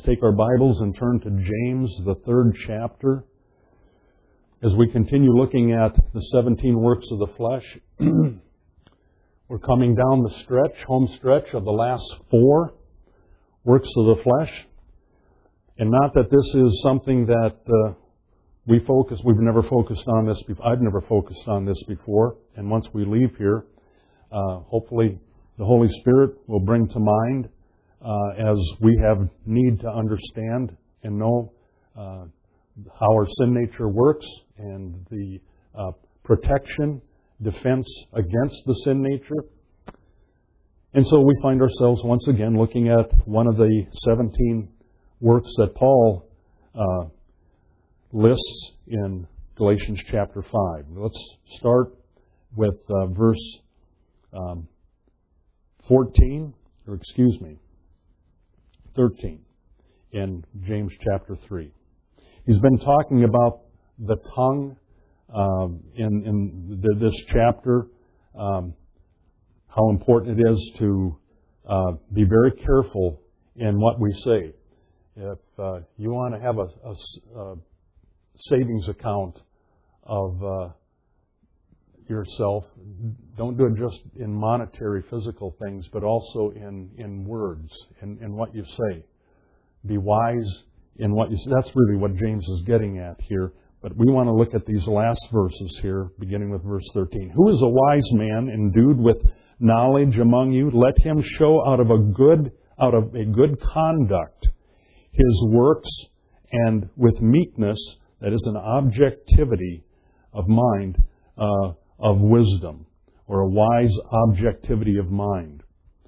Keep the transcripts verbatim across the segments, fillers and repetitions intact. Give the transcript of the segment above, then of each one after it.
take our Bibles and turn to James, the third chapter. As we continue looking at the seventeen works of the flesh, we're coming down the stretch, home stretch of the last four works of the flesh. And not that this is something that uh, we focus, we've never focused on this before. I've never focused on this before. And once we leave here, uh, hopefully the Holy Spirit will bring to mind uh, as we have need to understand and know uh, how our sin nature works and the uh, protection, defense against the sin nature. And so we find ourselves once again looking at one of the seventeen works that Paul uh, lists in Galatians chapter five. Let's start with uh, verse um, fourteen, or excuse me, thirteen in James chapter three. He's been talking about the tongue um, in, in the, this chapter, um, how important it is to uh, be very careful in what we say. If uh, you want to have a, a, a savings account of uh, yourself, don't do it just in monetary, physical things, but also in, in words, in, in what you say. Be wise in what you say. That's really what James is getting at here. But we want to look at these last verses here, beginning with verse thirteen. Who is a wise man endued with knowledge among you? Let him show out of a good, out of a good conduct his works, and with meekness, that is an objectivity of mind, uh, of wisdom, or a wise objectivity of mind.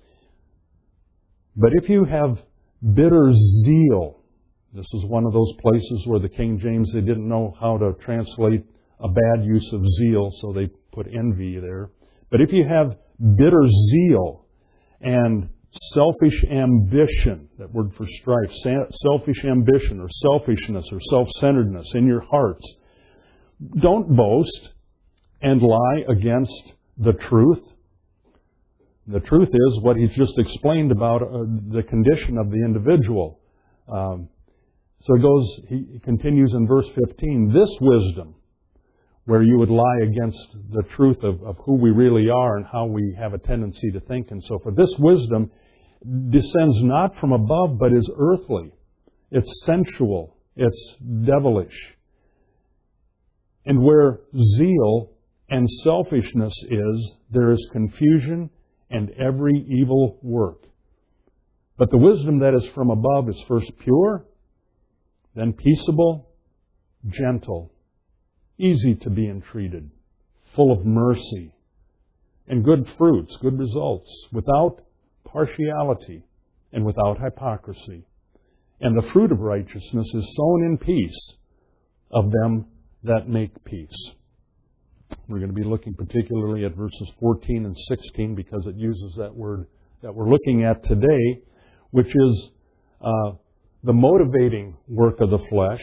But if you have bitter zeal, this is one of those places where the King James, they didn't know how to translate a bad use of zeal, so they put envy there. But if you have bitter zeal and selfish ambition, that word for strife, selfish ambition or selfishness or self-centeredness in your hearts, don't boast and lie against the truth. The truth is what he's just explained about uh, the condition of the individual. Um, so it goes, he continues in verse fifteen, this wisdom, where you would lie against the truth of, of who we really are and how we have a tendency to think and so forth. This wisdom descends not from above, but is earthly. It's sensual. It's devilish. And where zeal and selfishness is, there is confusion and every evil work. But the wisdom that is from above is first pure, then peaceable, gentle, easy to be entreated, full of mercy, and good fruits, good results, without partiality and without hypocrisy. And the fruit of righteousness is sown in peace of them that make peace. We're going to be looking particularly at verses fourteen and sixteen because it uses that word that we're looking at today, which is uh, the motivating work of the flesh.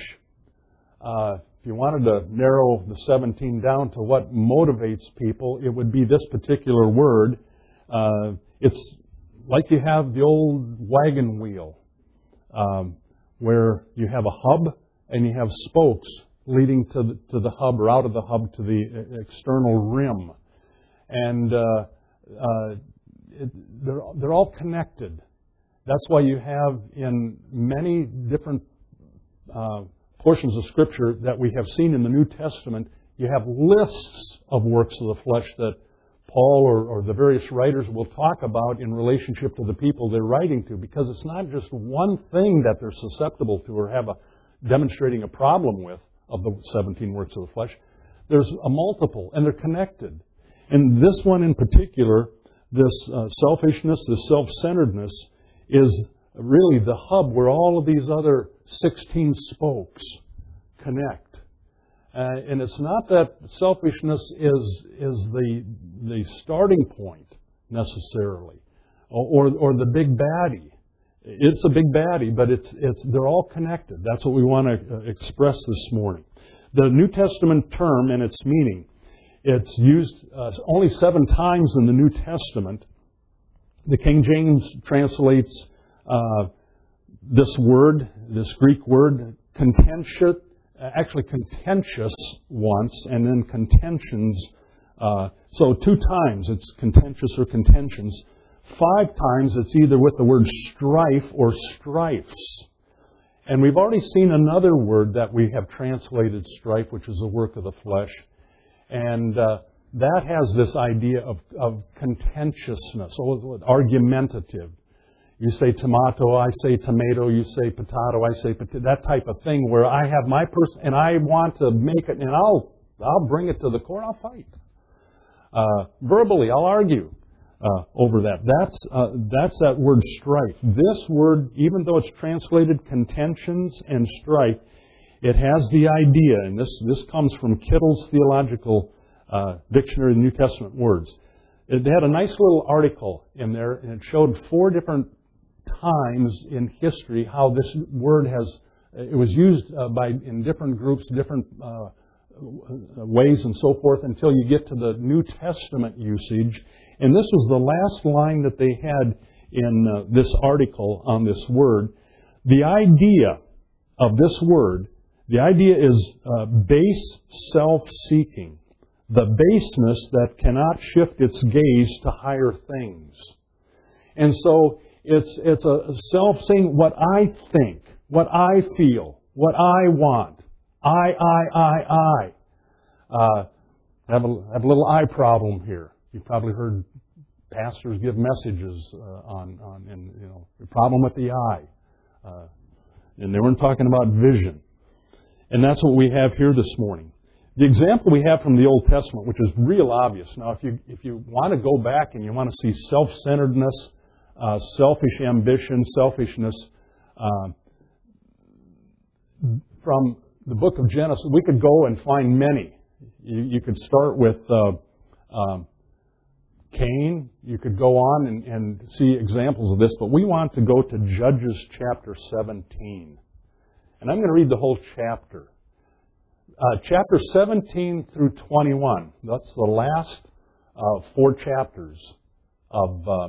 Uh, if you wanted to narrow the seventeen down to what motivates people, it would be this particular word. Uh, it's like you have the old wagon wheel, um, where you have a hub and you have spokes leading to the, to the hub or out of the hub to the external rim. And uh, uh, it, they're, they're all connected. That's why you have in many different uh, portions of Scripture that we have seen in the New Testament, you have lists of works of the flesh that Paul or, or the various writers will talk about in relationship to the people they're writing to, because it's not just one thing that they're susceptible to or have a demonstrating a problem with of the seventeen works of the flesh. There's a multiple, and they're connected. And this one in particular, this uh, selfishness, this self-centeredness, is really the hub where all of these other sixteen spokes connect. Uh, and it's not that selfishness is is the the starting point necessarily, or or the big baddie. It's a big baddie, but it's it's they're all connected. That's what we want to express this morning. The New Testament term and its meaning, it's used uh, only seven times in the New Testament. The King James translates uh, this word, this Greek word, contentious, actually contentious once, and then contentions. Uh, so two times it's contentious or contentions. Five times it's either with the word strife or strifes. And we've already seen another word that we have translated strife, which is a work of the flesh. And uh, that has this idea of, of contentiousness, or argumentative. You say tomato, I say tomato, you say potato, I say potato, that type of thing where I have my person and I want to make it, and I'll I'll bring it to the court, I'll fight. Uh, verbally, I'll argue uh, over that. That's uh, that's that word strife. This word, even though it's translated contentions and strife, it has the idea, and this, this comes from Kittle's Theological uh, Dictionary of New Testament Words. It had a nice little article in there, and it showed four different times in history how this word has, it was used uh, by in different groups, different uh, ways and so forth, until you get to the New Testament usage. And this was the last line that they had in uh, this article on this word. The idea of this word, the idea is uh, base self-seeking, the baseness that cannot shift its gaze to higher things. And so it's it's a self-saying what I think, what I feel, what I want. I, I, I, I. Uh, I have a, have a little I problem here. You've probably heard pastors give messages uh, on, on and, you know, the problem with the I. Uh, and they weren't talking about vision. And that's what we have here this morning. The example we have from the Old Testament, which is real obvious. Now, if you if you want to go back and you want to see self-centeredness, uh, selfish ambition, selfishness, uh, from the book of Genesis, we could go and find many. You, you could start with uh, um, Cain. You could go on and, and see examples of this, but we want to go to Judges chapter seventeen. And I'm going to read the whole chapter. Uh, chapter seventeen through twenty-one. That's the last uh, four chapters of, uh,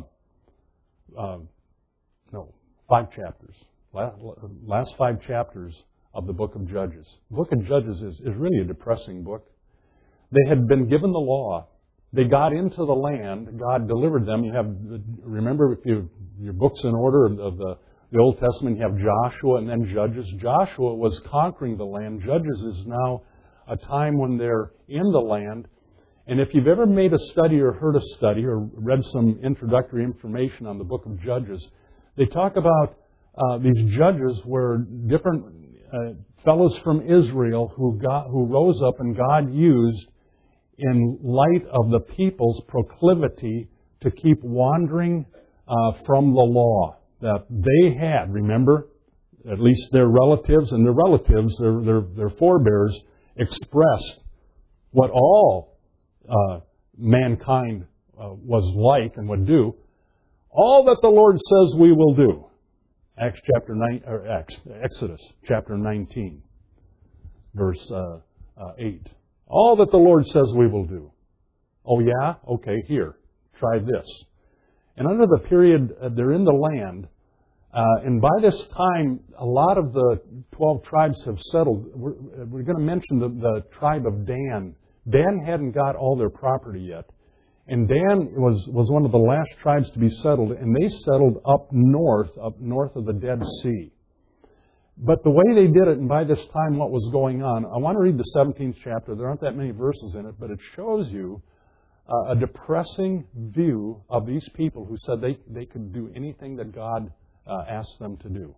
uh, no, five chapters. Last, last five chapters of the book of Judges. The book of Judges is, is really a depressing book. They had been given the law. They got into the land. God delivered them. You have, remember, if you, your book's in order of the The Old Testament, you have Joshua and then Judges. Joshua was conquering the land. Judges is now a time when they're in the land. And if you've ever made a study or heard a study or read some introductory information on the book of Judges, they talk about uh, these judges were different uh, fellows from Israel who got who rose up and God used in light of the people's proclivity to keep wandering uh, from the law that they had. Remember, at least their relatives and their relatives, their their, their forebears, expressed what all uh, mankind uh, was like and would do. All that the Lord says we will do. Acts chapter nine, or Acts, Exodus chapter nineteen, verse uh, uh, eight. All that the Lord says we will do. Oh yeah? Okay, here. Try this. And under the period, uh, they're in the land, uh, and by this time, a lot of the twelve tribes have settled. We're, we're going to mention the, the tribe of Dan. Dan hadn't got all their property yet. And Dan was, was one of the last tribes to be settled, and they settled up north, up north of the Dead Sea. But the way they did it, and by this time what was going on, I want to read the seventeenth chapter. There aren't that many verses in it, but it shows you Uh, a depressing view of these people who said they, they could do anything that God uh, asked them to do.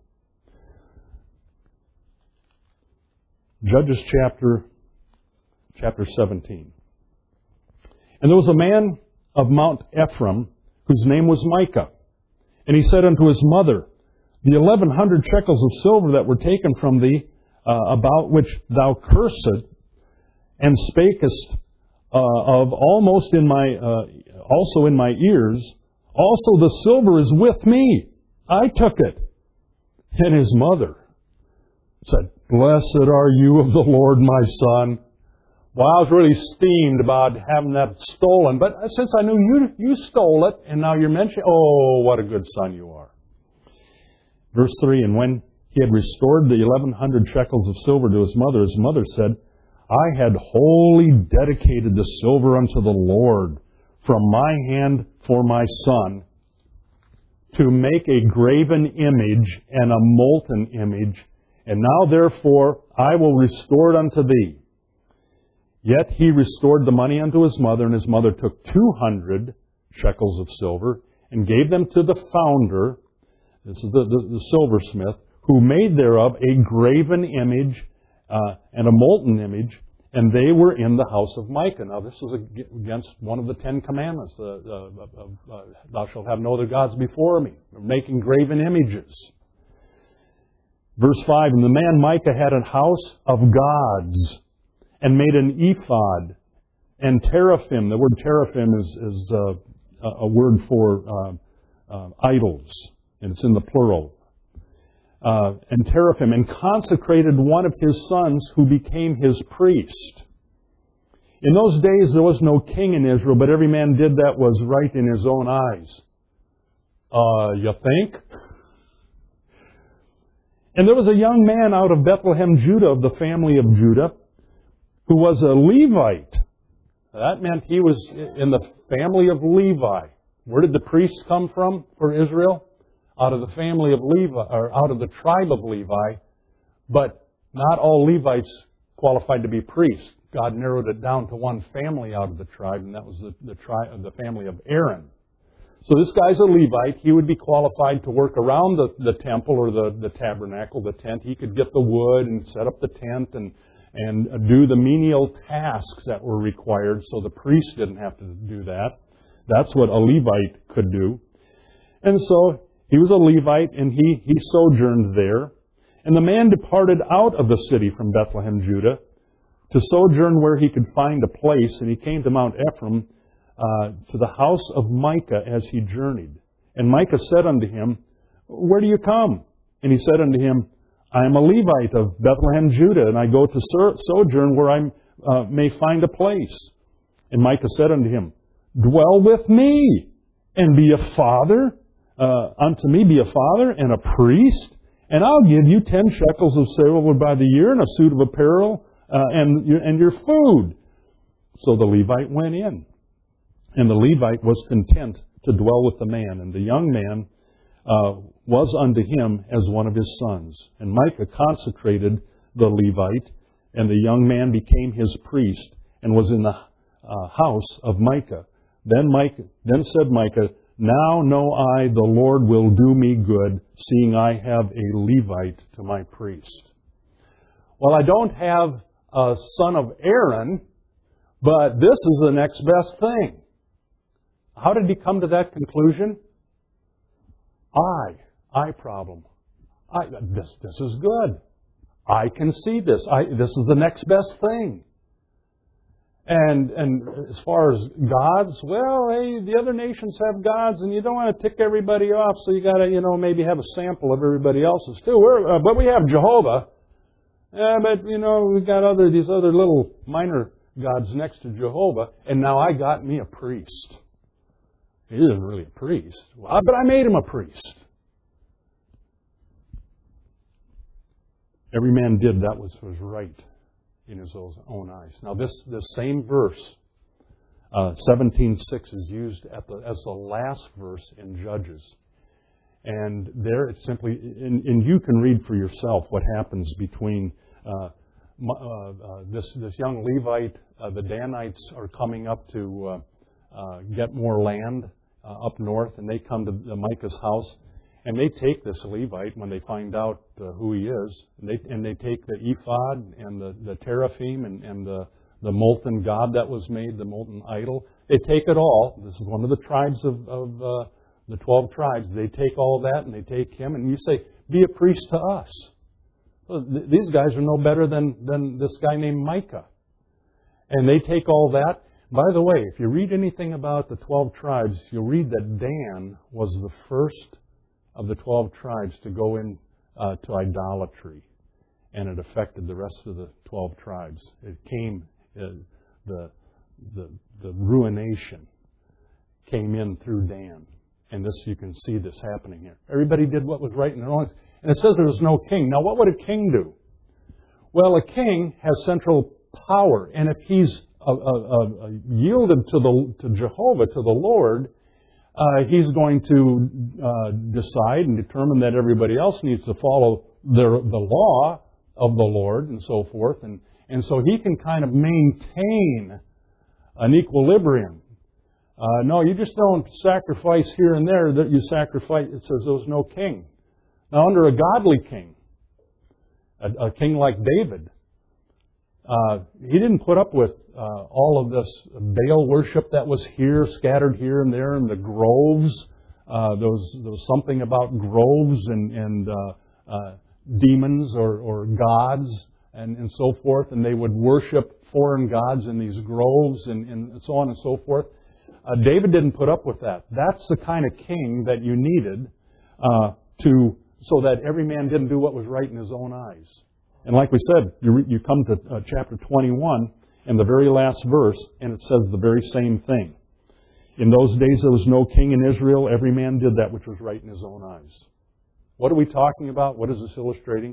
Judges chapter, chapter seventeen. And there was a man of Mount Ephraim whose name was Micah. And he said unto his mother, The eleven hundred shekels of silver that were taken from thee, uh, about which thou cursed and spakest Uh, of almost in my, uh, also in my ears, also the silver is with me. I took it. And his mother said, Blessed are you of the Lord, my son. Well, I was really steamed about having that stolen, but since I knew you, you stole it, and now you're mentioning, oh, what a good son you are. Verse three, and when he had restored the eleven hundred shekels of silver to his mother, his mother said, I had wholly dedicated the silver unto the Lord from my hand for my son, to make a graven image and a molten image, and now therefore I will restore it unto thee. Yet he restored the money unto his mother, and his mother took two hundred shekels of silver, and gave them to the founder, this is the, the, the silversmith, who made thereof a graven image uh, and a molten image, and they were in the house of Micah. Now this was against one of the Ten Commandments, uh, uh, uh, uh, thou shalt have no other gods before me, making graven images. Verse five, and the man Micah had a house of gods, and made an ephod, and teraphim. The word teraphim is, is uh, a word for uh, uh, idols, and it's in the plural. Uh, and teraphim, and consecrated one of his sons who became his priest. In those days there was no king in Israel, but every man did that was right in his own eyes. Uh, you think? And there was a young man out of Bethlehem, Judah, of the family of Judah, who was a Levite. That meant he was in the family of Levi. Where did the priests come from for Israel? Out of the family of Levi, or out of the tribe of Levi. But not all Levites qualified to be priests. God narrowed it down to one family out of the tribe, and that was the, the, tri- the family of Aaron. So this guy's a Levite. He would be qualified to work around the, the temple or the, the tabernacle, the tent. He could get the wood and set up the tent and, and do the menial tasks that were required, so the priest didn't have to do that. That's what a Levite could do. And so he was a Levite, and he, he sojourned there. And the man departed out of the city from Bethlehem, Judah, to sojourn where he could find a place. And he came to Mount Ephraim, uh, to the house of Micah as he journeyed. And Micah said unto him, Where do you come? And he said unto him, I am a Levite of Bethlehem, Judah, and I go to sojourn where I uh, may find a place. And Micah said unto him, Dwell with me, and be a father. Uh, unto me be a father and a priest, and I'll give you ten shekels of silver by the year, and a suit of apparel, uh, and, your, and your food. So the Levite went in, and the Levite was content to dwell with the man, and the young man uh, was unto him as one of his sons. And Micah consecrated the Levite, and the young man became his priest, and was in the uh, house of Micah. Then Micah, then said Micah, Now know I the Lord will do me good, seeing I have a Levite to my priest. Well, I don't have a son of Aaron, but this is the next best thing. How did he come to that conclusion? I, I problem. I, this, this is good. I can see this. I, this is the next best thing. And and as far as gods, well, hey, the other nations have gods, and you don't want to tick everybody off, so you got to, you know, maybe have a sample of everybody else's too. We're, uh, but we have Jehovah. Yeah, but you know, we've got other these other little minor gods next to Jehovah, and now I got me a priest. He isn't really a priest, well, but I made him a priest. Every man did that which was right in his own eyes. Now, this, this same verse, uh, seventeen six, is used at the, as the last verse in Judges. And there it's simply, and, and you can read for yourself what happens between uh, uh, uh, this, this young Levite. Uh, the Danites are coming up to uh, uh, get more land uh, up north, and they come to Micah's house. And they take this Levite when they find out uh, who he is, and they, and they take the ephod and the, the teraphim and, and the, the molten god that was made, the molten idol. They take it all. This is one of the tribes of, of uh, the twelve tribes. They take all that and they take him, and you say, be a priest to us. Well, th- these guys are no better than, than this guy named Micah. And they take all that. By the way, if you read anything about the twelve tribes, you'll read that Dan was the first of the twelve tribes to go in uh, to idolatry, and it affected the rest of the twelve tribes. It came, uh, the, the the ruination came in through Dan, and this you can see this happening here. Everybody did what was right in their own eyes, And it says there was no king. Now, what would a king do? Well, a king has central power, and if he's uh, uh, uh, yielded to the to Jehovah, to the Lord, uh, he's going to uh, decide and determine that everybody else needs to follow the the law of the Lord and so forth, and and so he can kind of maintain an equilibrium. Uh, no, you just don't sacrifice here and there. That you sacrifice. It says there was no king. Now, under a godly king, a, a king like David, uh, he didn't put up with uh, all of this Baal worship that was here, scattered here and there in the groves. Uh, there, was, there was something about groves and, and uh, uh, demons or, or gods and, and so forth, and they would worship foreign gods in these groves and, and so on and so forth. Uh, David didn't put up with that. That's the kind of king that you needed uh, to, so that every man didn't do what was right in his own eyes. And like we said, you, re, you come to uh, chapter twenty-one, and the very last verse, and it says the very same thing. In those days there was no king in Israel. Every man did that which was right in his own eyes. What are we talking about? What is this illustrating?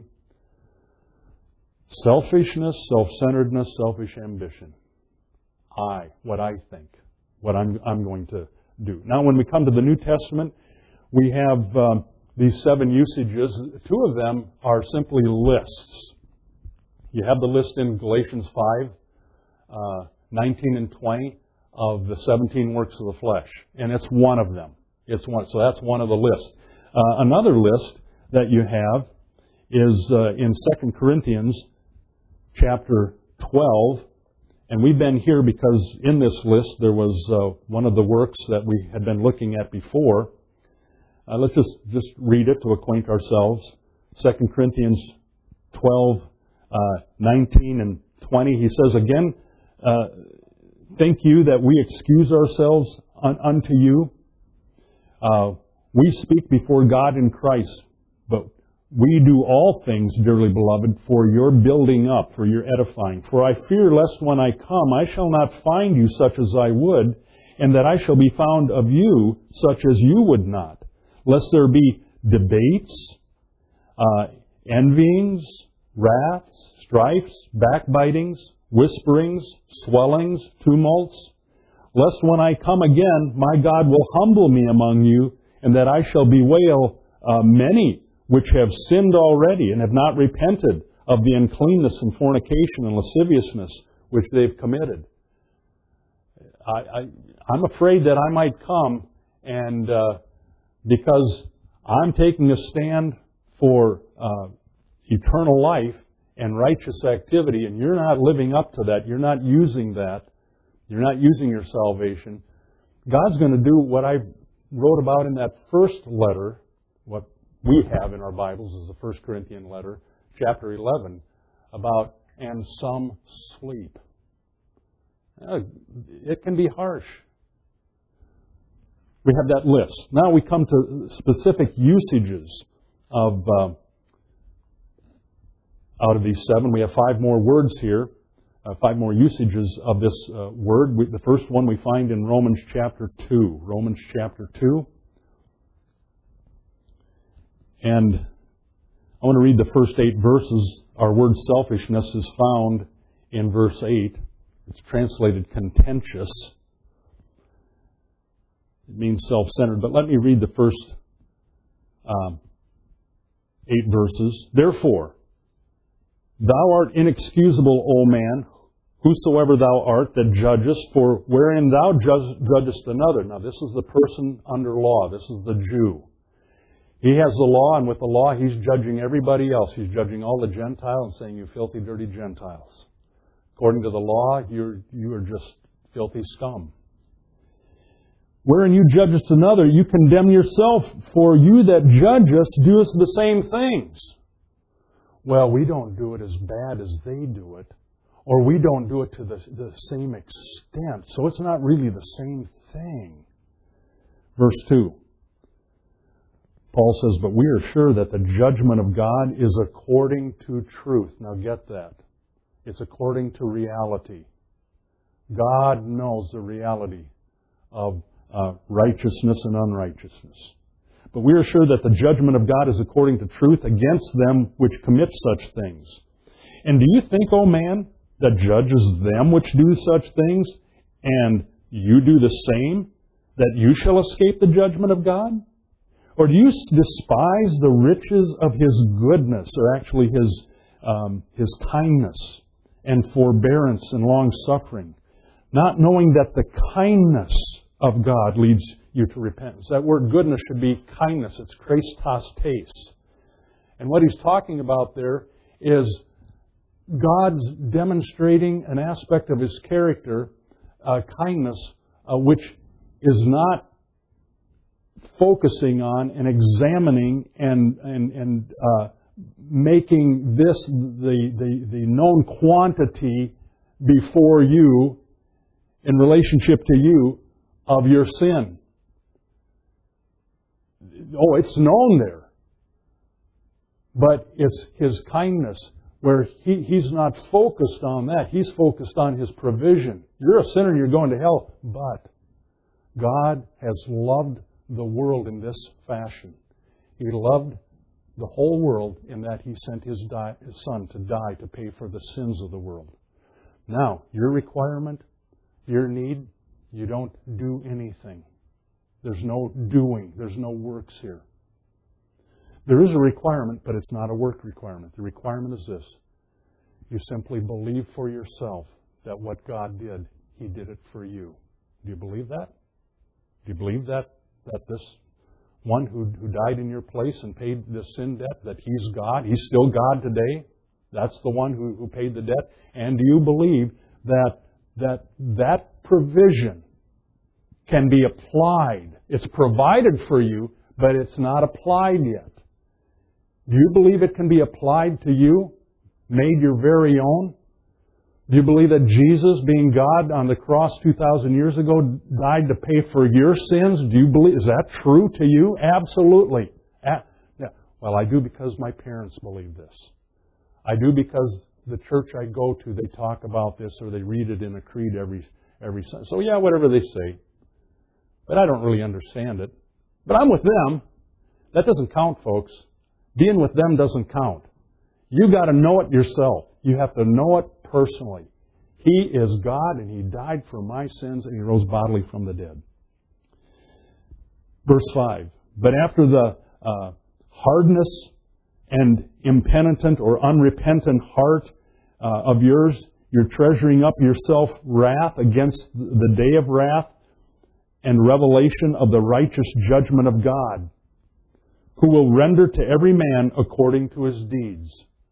Selfishness, self-centeredness, selfish ambition. I, what I think. What I'm, I'm going to do. Now, when we come to the New Testament, we have um, these seven usages. Two of them are simply lists. You have the list in Galatians five, uh, nineteen and twenty of the seventeen works of the flesh. And it's one of them. It's one. So that's one of the lists. Uh, another list that you have is uh, in Second Corinthians chapter twelve. And we've been here because in this list there was uh, one of the works that we had been looking at before. Uh, let's just, just read it to acquaint ourselves. Second Corinthians twelve, uh, nineteen and twenty. He says, again, uh, think you that we excuse ourselves un- unto you? Uh, we speak before God in Christ, but we do all things, dearly beloved, for your building up, for your edifying. For I fear lest when I come, I shall not find you such as I would, and that I shall be found of you such as you would not. Lest there be debates, uh, envyings, wraths, strifes, backbitings, whisperings, swellings, tumults. Lest when I come again, my God will humble me among you, and that I shall bewail uh, many which have sinned already and have not repented of the uncleanness and fornication and lasciviousness which they've committed. I, I, I'm afraid that I might come and uh, because I'm taking a stand for uh, eternal life and righteous activity, and you're not living up to that, you're not using that, you're not using your salvation, God's going to do what I wrote about in that first letter, what we have in our Bibles is the First Corinthians letter, chapter eleven, about, and some sleep. Uh, it can be harsh. We have that list. Now we come to specific usages of, uh, out of these seven. We have five more words here, uh, five more usages of this uh, word. We, the first one we find in Romans chapter two. Romans chapter two. And I want to read the first eight verses. Our word selfishness is found in verse eight. It's translated contentious. It means self-centered. But let me read the first um, eight verses. Therefore, thou art inexcusable, O man, whosoever thou art that judgest, for wherein thou judgest another. Now this is the person under law. This is the Jew. He has the law, and with the law, he's judging everybody else. He's judging all the Gentiles and saying, you filthy, dirty Gentiles. According to the law, you're, you are just filthy scum. Wherein you judgest another, you condemn yourself, for you that judgest doest the same things. Well, we don't do it as bad as they do it, or we don't do it to the, the same extent, so it's not really the same thing. Verse two. Paul says, but we are sure that the judgment of God is according to truth. Now get that. It's according to reality. God knows the reality of uh, righteousness and unrighteousness. But we are sure that the judgment of God is according to truth against them which commit such things. And do you think, O man, that judges them which do such things, and you do the same, that you shall escape the judgment of God? Or do you despise the riches of His goodness, or actually His, um, His kindness and forbearance and long-suffering, not knowing that the kindness of God leads you to repentance? That word goodness should be kindness. It's Christos. And what he's talking about there is God's demonstrating an aspect of His character, uh, kindness, uh, which is not focusing on and examining and and and uh, making this the, the the known quantity before you in relationship to you of your sin. Oh, it's known there. But it's His kindness where he, He's not focused on that. He's focused on His provision. You're a sinner, you're going to hell. But God has loved the world in this fashion. He loved the whole world in that He sent His, die, His Son to die to pay for the sins of the world. Now, your requirement, your need, you don't do anything. There's no doing. There's no works here. There is a requirement, but it's not a work requirement. The requirement is this. You simply believe for yourself that what God did, He did it for you. Do you believe that? Do you believe that that this one who, who died in your place and paid this sin debt, that He's God? He's still God today? That's the one who, who paid the debt? And do you believe that that that provision can be applied? It's provided for you, but it's not applied yet. Do you believe it can be applied to you, made your very own? Do you believe that Jesus, being God on the cross two thousand years ago, died to pay for your sins? Do you believe? Is that true to you? Absolutely. Yeah. Well, I do because my parents believe this. I do because the church I go to, they talk about this, or they read it in a creed every every Sunday. So yeah, whatever they say. But I don't really understand it. But I'm with them. That doesn't count, folks. Being with them doesn't count. You got to know it yourself. You have to know it personally. He is God, and He died for my sins, and He rose bodily from the dead. Verse five. But after the uh, hardness and impenitent or unrepentant heart uh, of yours, you're treasuring up yourself wrath against the day of wrath and revelation of the righteous judgment of God, who will render to every man according to his deeds.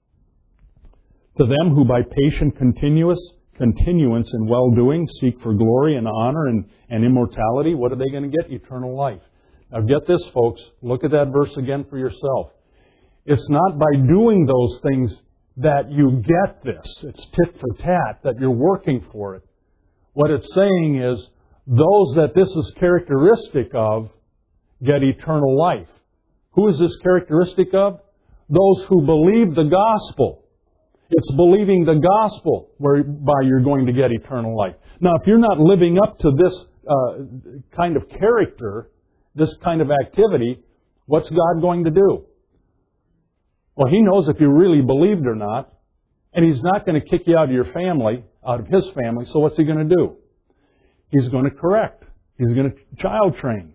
To them who by patient continuous continuance in well-doing seek for glory and honor and, and immortality, what are they going to get? Eternal life. Now get this, folks. Look at that verse again for yourself. It's not by doing those things that you get this. It's tit for tat, that you're working for it. What it's saying is, those that this is characteristic of get eternal life. Who is this characteristic of? Those who believe the gospel. It's believing the gospel whereby you're going to get eternal life. Now, if you're not living up to this uh, kind of character, this kind of activity, what's God going to do? Well, He knows if you really believed or not, and He's not going to kick you out of your family, out of His family, so what's He going to do? He's going to correct. He's going to child train.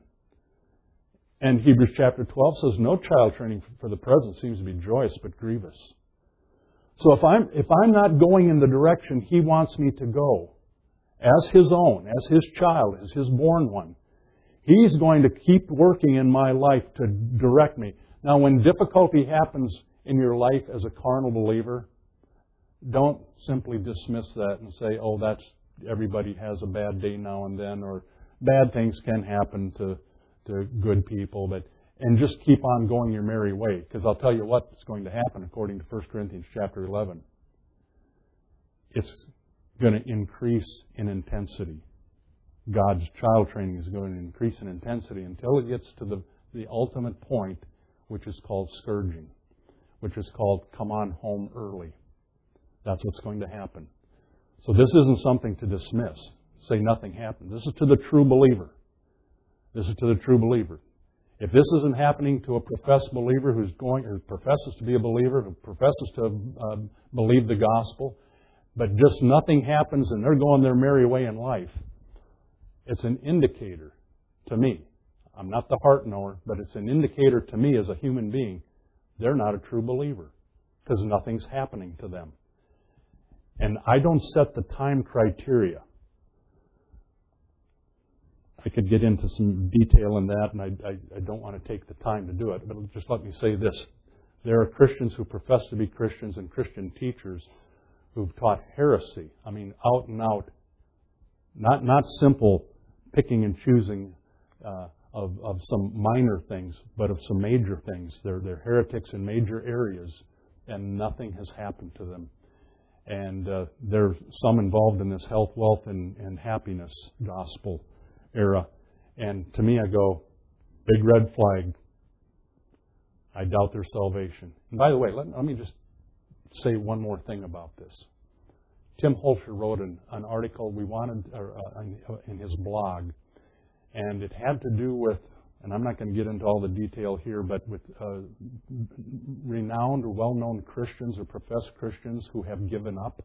And Hebrews chapter twelve says, no child training for the present seems to be joyous but grievous. So if I'm, if I'm not going in the direction He wants me to go, as His own, as His child, as His born one, He's going to keep working in my life to direct me. Now, when difficulty happens in your life as a carnal believer, don't simply dismiss that and say, oh, that's, everybody has a bad day now and then, or bad things can happen to, to good people, but and just keep on going your merry way. Because I'll tell you what's going to happen according to First Corinthians chapter eleven. It's going to increase in intensity. God's child training is going to increase in intensity until it gets to the, the ultimate point, which is called scourging, which is called come on home early. That's what's going to happen. So this isn't something to dismiss. Say nothing happened. This is to the true believer. This is to the true believer. If this isn't happening to a professed believer who's going, or professes to be a believer, who professes to uh, believe the gospel, but just nothing happens and they're going their merry way in life, it's an indicator to me. I'm not the heart knower, but it's an indicator to me as a human being. They're not a true believer because nothing's happening to them. And I don't set the time criteria. I could get into some detail in that, and I, I, I don't want to take the time to do it, but just let me say this. There are Christians who profess to be Christians and Christian teachers who've taught heresy. I mean, out and out. Not, not simple picking and choosing uh, of, of some minor things, but of some major things. They're, they're heretics in major areas, and nothing has happened to them. And uh, there's some involved in this health, wealth, and, and happiness gospel era. And to me, I go, big red flag. I doubt their salvation. And by the way, let, let me just say one more thing about this. Tim Holscher wrote an, an article we wanted or, uh, in, in his blog, and it had to do with, and I'm not going to get into all the detail here, but with uh, renowned or well-known Christians or professed Christians who have given up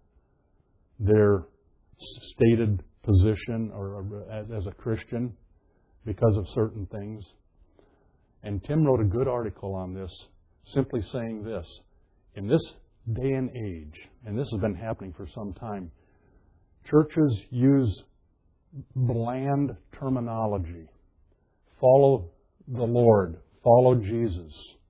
their stated position or, or as, as a Christian because of certain things. And Tim wrote a good article on this, simply saying this: in this day and age, and this has been happening for some time, churches use bland terminology. Follow the Lord. Follow Jesus.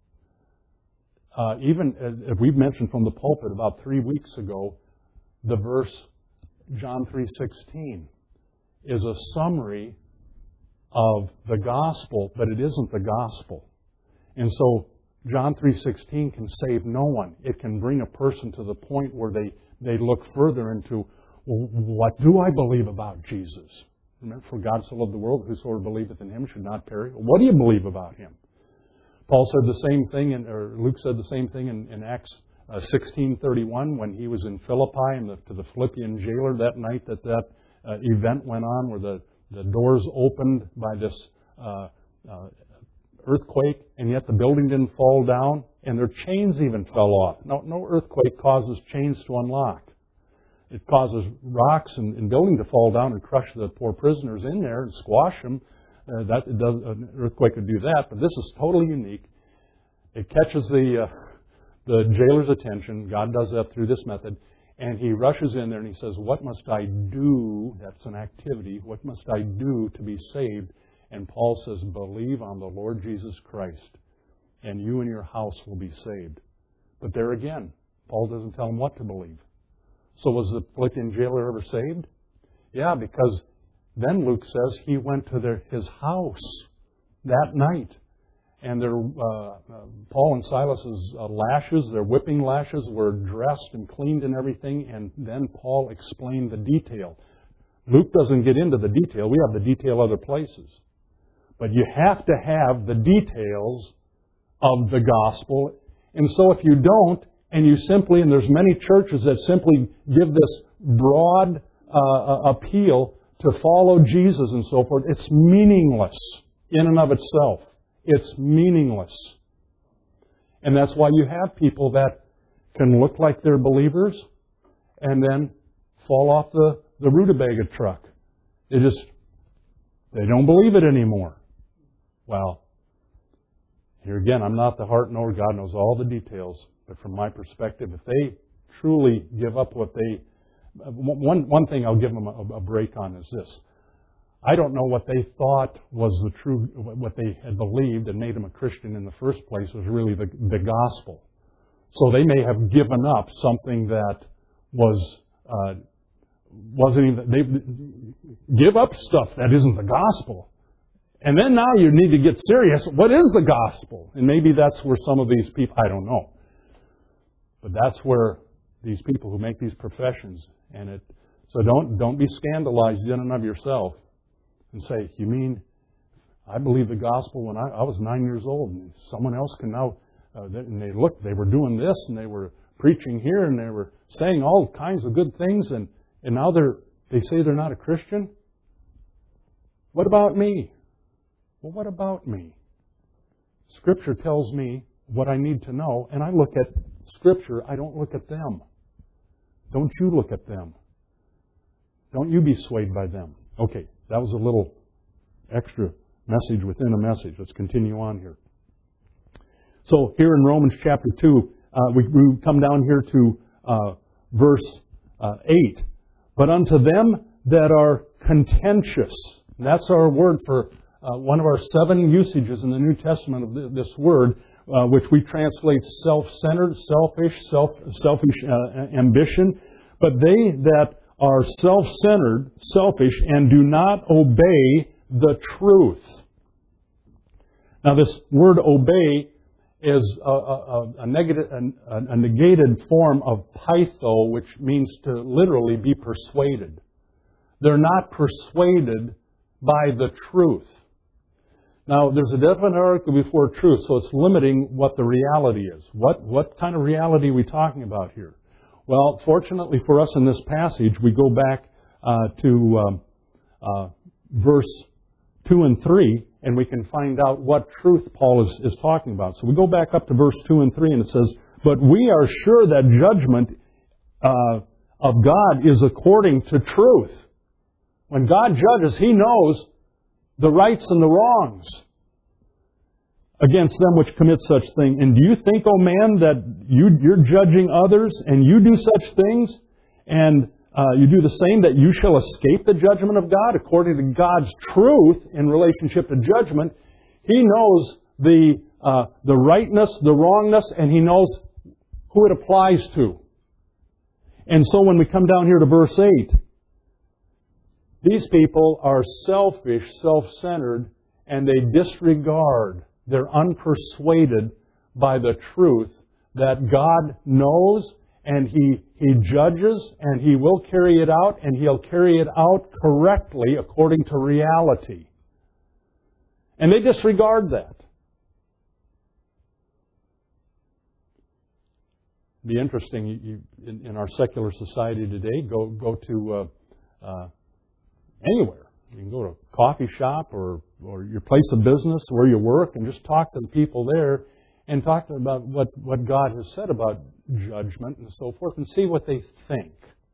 Uh, even as we've mentioned from the pulpit about three weeks ago, the verse John three sixteen is a summary of the gospel, but it isn't the gospel. And so John three sixteen can save no one. It can bring a person to the point where they, they look further into, well, what do I believe about Jesus? Remember, for God so loved the world, whosoever believeth in Him should not perish. What do you believe about Him? Paul said the same thing, in, or Luke said the same thing in, in Acts uh, sixteen thirty-one when he was in Philippi and the, to the Philippian jailer that night that that uh, event went on where the, the doors opened by this uh, uh, earthquake, and yet the building didn't fall down, and their chains even fell off. No, no earthquake causes chains to unlock. It causes rocks and, and building to fall down and crush the poor prisoners in there and squash them. Uh, that it does, an earthquake would do that, but this is totally unique. It catches the uh, the jailer's attention. God does that through this method, and he rushes in there and he says, "What must I do?" That's an activity. What must I do to be saved? And Paul says, "Believe on the Lord Jesus Christ, and you and your house will be saved." But there again, Paul doesn't tell him what to believe. So was the Philippian jailer ever saved? Yeah, because then Luke says he went to their, his house that night. And their, uh, uh, Paul and Silas's uh, lashes, their whipping lashes, were dressed and cleaned and everything. And then Paul explained the detail. Luke doesn't get into the detail. We have the detail other places. But you have to have the details of the gospel. And so if you don't, and you simply, and there's many churches that simply give this broad uh, appeal to follow Jesus and so forth, it's meaningless in and of itself. It's meaningless. And that's why you have people that can look like they're believers and then fall off the, the rutabaga truck. They just, they don't believe it anymore. Well, here again, I'm not the heart knower. God knows all the details. But from my perspective, if they truly give up what they... One, one thing I'll give them a, a break on is this. I don't know what they thought was the true... What they had believed and made them a Christian in the first place was really the, the gospel. So they may have given up something that was... Uh, wasn't even... They give up stuff that isn't the gospel. And then now you need to get serious. What is the gospel? And maybe that's where some of these people... I don't know. But that's where these people who make these professions, and it, so don't don't be scandalized in and of yourself and say, "You mean I believed the gospel when I, I was nine years old, and someone else can now?" Uh, and they look, they were doing this, and they were preaching here, and they were saying all kinds of good things, and and now they're they say they're not a Christian. What about me? Well, what about me? Scripture tells me what I need to know, and I look at Scripture. I don't look at them. Don't you look at them. Don't you be swayed by them. Okay, that was a little extra message within a message. Let's continue on here. So here in Romans chapter two, uh, we, we come down here to uh, verse uh, eight. But unto them that are contentious. That's our word for uh, one of our seven usages in the New Testament of this word, uh, which we translate self-centered, selfish, self, selfish uh, ambition. But they that are self-centered, selfish, and do not obey the truth. Now this word obey is a, a, a, negative, a, a negated form of pytho, which means to literally be persuaded. They're not persuaded by the truth. Now, there's a definite article before truth, so it's limiting what the reality is. What, what kind of reality are we talking about here? Well, fortunately for us in this passage, we go back uh, to um, uh, verse two and three, and we can find out what truth Paul is, is talking about. So we go back up to verse two and three, and it says, But we are sure that judgment uh, of God is according to truth. When God judges, He knows the rights and the wrongs against them which commit such thing. And do you think, O man, that you, you're judging others and you do such things, and uh, you do the same, that you shall escape the judgment of God? According to God's truth in relationship to judgment, He knows the uh, the rightness, the wrongness, and He knows who it applies to. And so when we come down here to verse eight, these people are selfish, self-centered, and they disregard, they're unpersuaded by the truth that God knows, and He, He judges, and He will carry it out, and He'll carry it out correctly according to reality. And they disregard that. It'd be interesting, you, you, in, in our secular society today, go, go to uh, uh, anywhere. You can go to a coffee shop or, or your place of business where you work and just talk to the people there and talk about what, what God has said about judgment and so forth, and see what they think.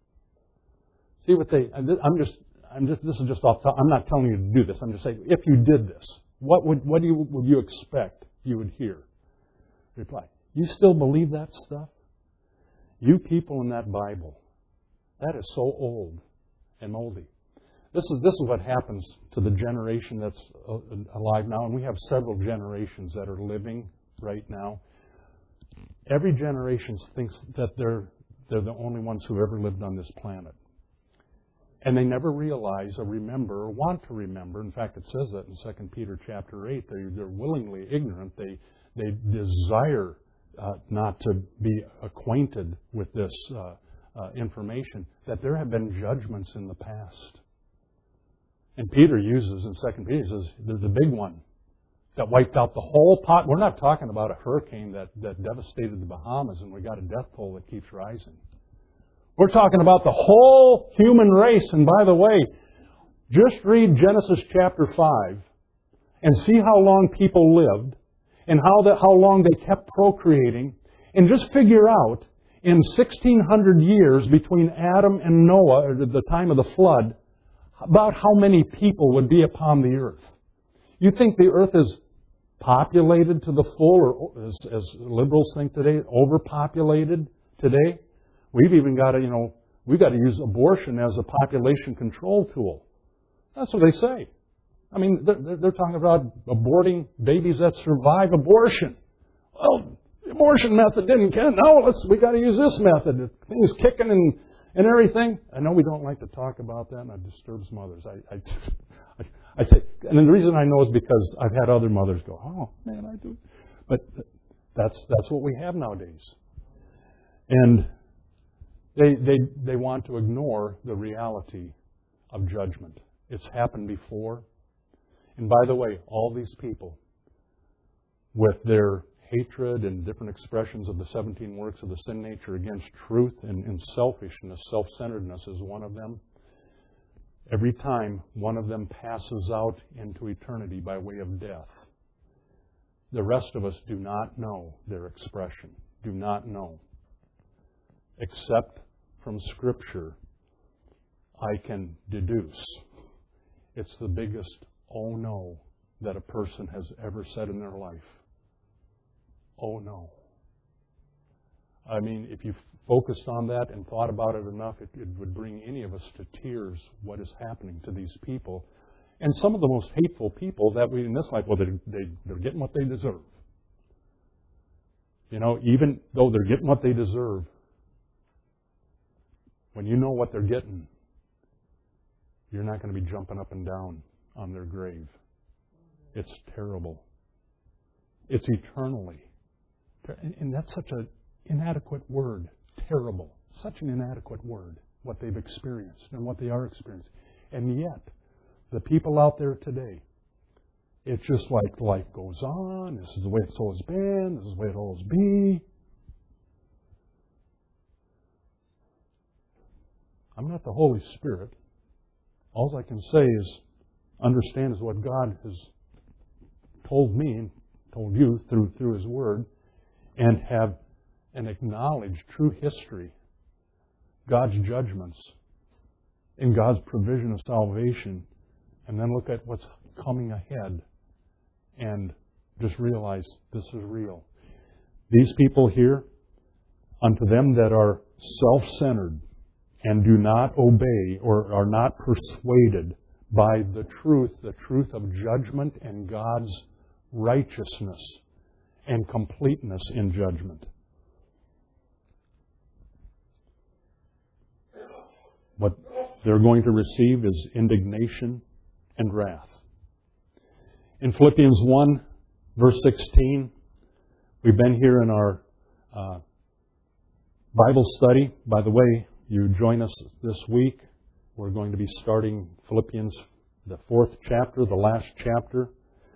See what they... I'm just... I'm just. This is just off top. I'm not telling you to do this. I'm just saying, if you did this, what would what do you would you expect you would hear? Reply. You still believe that stuff? You people in that Bible, that is so old and moldy. This is this is what happens to the generation that's alive now, and we have several generations that are living right now. Every generation thinks that they're they're the only ones who ever lived on this planet. And they never realize or remember or want to remember. In fact, it says that in Second Peter chapter eight. They're, they're willingly ignorant. They they desire uh, not to be acquainted with this uh, uh, information, that there have been judgments in the past. And Peter uses in Second Peter, he says, there's a big one that wiped out the whole pot. We're not talking about a hurricane that, that devastated the Bahamas and we got a death toll that keeps rising. We're talking about the whole human race. And by the way, just read Genesis chapter five and see how long people lived and how that, how long they kept procreating. And just figure out, in sixteen hundred years between Adam and Noah, or the time of the flood, about how many people would be upon the earth. You think the earth is populated to the full, or as, as liberals think today, overpopulated today? We've even got to, you know, we've got to use abortion as a population control tool. That's what they say. I mean, they're, they're talking about aborting babies that survive abortion. Well, the abortion method didn't count. No, let's, we got to use this method. The thing's kicking and, and everything. I know we don't like to talk about that, and it disturbs mothers. I, I, I say, and the reason I know is because I've had other mothers go, oh, man, I do. But that's that's what we have nowadays. And They, they they want to ignore the reality of judgment. It's happened before. And by the way, all these people, with their hatred and different expressions of the seventeen works of the sin nature against truth and, and selfishness, self-centeredness is one of them. Every time one of them passes out into eternity by way of death, The rest of us do not know their expression. Do not know. Except from Scripture, I can deduce. It's the biggest oh no that a person has ever said in their life. Oh no. I mean, if you focused on that and thought about it enough, it, it would bring any of us to tears what is happening to these people. And some of the most hateful people that we in this life, well, they, they, they're getting what they deserve. You know, even though they're getting what they deserve, when you know what they're getting, you're not going to be jumping up and down on their grave. It's terrible. It's eternally. And that's such an inadequate word. Terrible. Such an inadequate word, what they've experienced and what they are experiencing. And yet, the people out there today, it's just like life goes on. This is the way it's always been. This is the way it'll always be. I'm not the Holy Spirit. All I can say is understand is what God has told me and told you through through His Word, and have and acknowledge true history, God's judgments, and God's provision of salvation, and then look at what's coming ahead and just realize this is real. These people here, unto them that are self-centered and do not obey or are not persuaded by the truth, the truth of judgment and God's righteousness and completeness in judgment. What they're going to receive is indignation and wrath. In Philippians one, verse sixteen, we've been here in our uh, Bible study. By the way, you join us this week. We're going to be starting Philippians, the fourth chapter, the last chapter.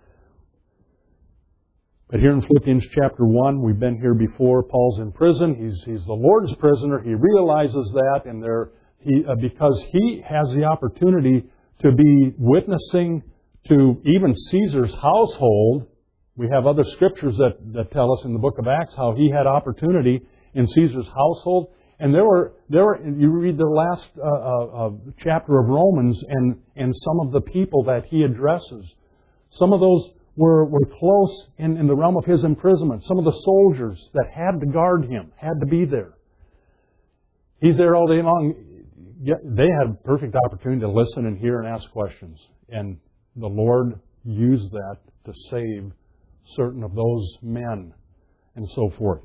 But here in Philippians chapter one, we've been here before. Paul's in prison. He's he's the Lord's prisoner. He realizes that, and there he uh, because he has the opportunity to be witnessing to even Caesar's household. We have other scriptures that, that tell us in the book of Acts how he had opportunity in Caesar's household. And there were there were you read the last uh, uh, chapter of Romans, and and some of the people that he addresses, some of those were were close in, in the realm of his imprisonment. Some of the soldiers that had to guard him had to be there. He's there all day long. They had perfect opportunity to listen and hear and ask questions, and the Lord used that to save certain of those men and so forth.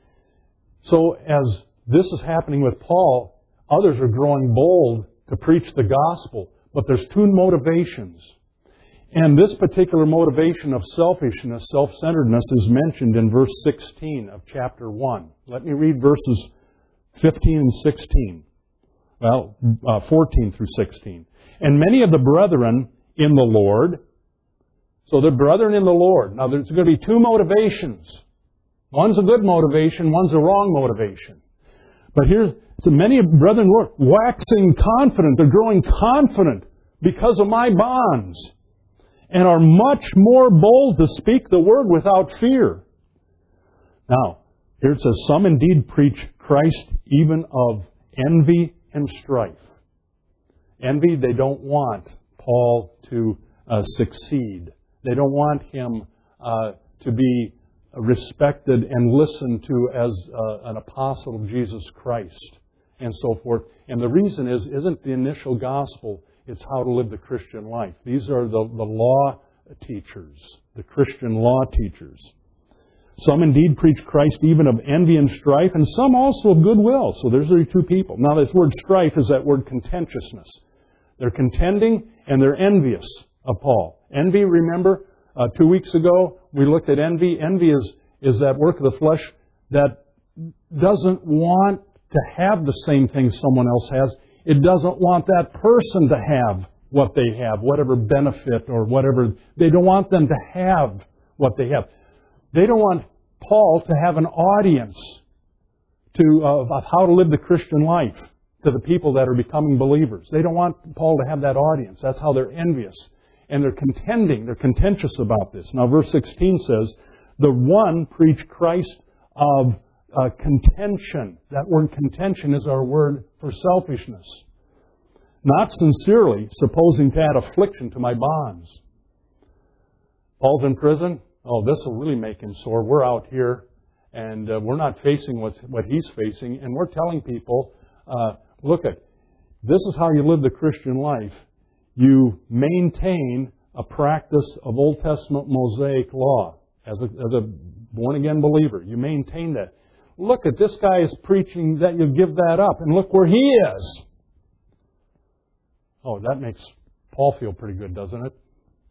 So as this is happening with Paul, others are growing bold to preach the gospel, but there's two motivations. And this particular motivation of selfishness, self-centeredness, is mentioned in verse sixteen of chapter one. Let me read verses fifteen and sixteen. Well, uh, fourteen through sixteen. And many of the brethren in the Lord, so the brethren in the Lord. Now there's going to be two motivations. One's a good motivation, one's a wrong motivation. But here's, so many brethren were waxing confident. They're growing confident because of my bonds, and are much more bold to speak the word without fear. Now, here it says, some indeed preach Christ even of envy and strife. Envy, they don't want Paul to uh, succeed. They don't want him uh, to be respected and listened to as uh, an apostle of Jesus Christ and so forth. And the reason is, isn't the initial gospel, it's how to live the Christian life. These are the, the law teachers, the Christian law teachers. Some indeed preach Christ even of envy and strife, and some also of goodwill. So there's the two people. Now this word strife is that word contentiousness. They're contending and they're envious of Paul. Envy, remember, uh, two weeks ago we looked at envy. Envy is, is that work of the flesh that doesn't want to have the same thing someone else has. It doesn't want that person to have what they have, whatever benefit or whatever. They don't want them to have what they have. They don't want Paul to have an audience to uh, of how to live the Christian life to the people that are becoming believers. They don't want Paul to have that audience. That's how they're envious. And they're contending, they're contentious about this. Now verse sixteen says, The one preached Christ of uh, contention. That word contention is our word for selfishness. Not sincerely, supposing to add affliction to my bonds. Paul's in prison. Oh, this will really make him sore. We're out here, and uh, we're not facing what's, what he's facing, and we're telling people, uh, look at, this is how you live the Christian life. You maintain a practice of Old Testament Mosaic law as a, as a born-again believer. You maintain that. Look at, this guy is preaching that you give that up, and look where he is. Oh, that makes Paul feel pretty good, doesn't it?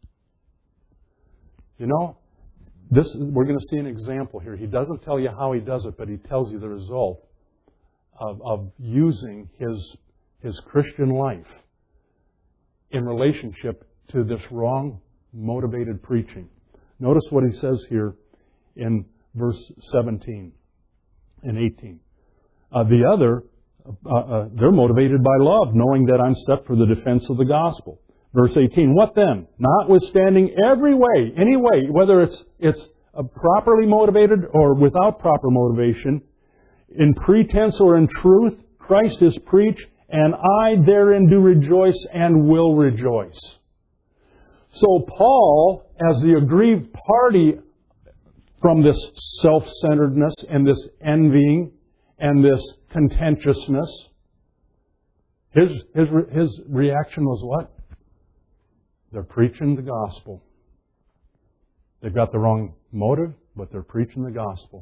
You know, this we're going to see an example here. He doesn't tell you how he does it, but he tells you the result of, of using his, his Christian life in relationship to this wrong, motivated preaching. Notice what he says here in verse seventeen and eighteen. Uh, the other, uh, uh, they're motivated by love, knowing that I'm set for the defense of the gospel. Verse eighteen, what then? Notwithstanding every way, any way, whether it's it's uh, properly motivated or without proper motivation, in pretense or in truth, Christ is preached, and I therein do rejoice and will rejoice. So Paul, as the aggrieved party from this self-centeredness and this envying and this contentiousness, his, his, his reaction was what? They're preaching the gospel. They've got the wrong motive, but they're preaching the gospel.